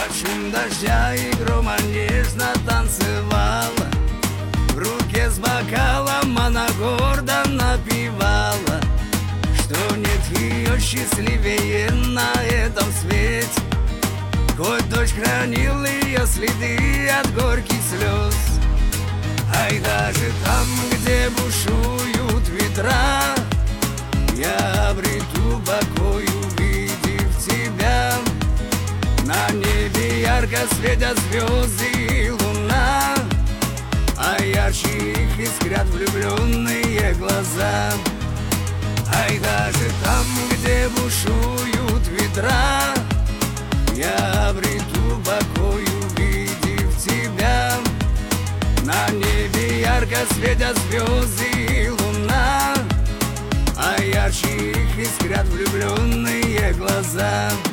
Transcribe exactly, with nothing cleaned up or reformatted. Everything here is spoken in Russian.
Под шум дождя и грома нежно танцевала, в руке с бокалом она гордо напевала, что нет ее счастливее на этом свете. Хоть дождь хранил ее следы от горьких слез, ай, даже там, где бушуют ветра, я обрету покой, увидев тебя. На небе ярко светят звезды и луна, а ярче их искрят влюбленные глаза. Ай, даже там, где бушуют ветра, я обрету покой, увидев тебя. На небе ярко светят звезды и луна, а ярче их искрят влюбленные глаза.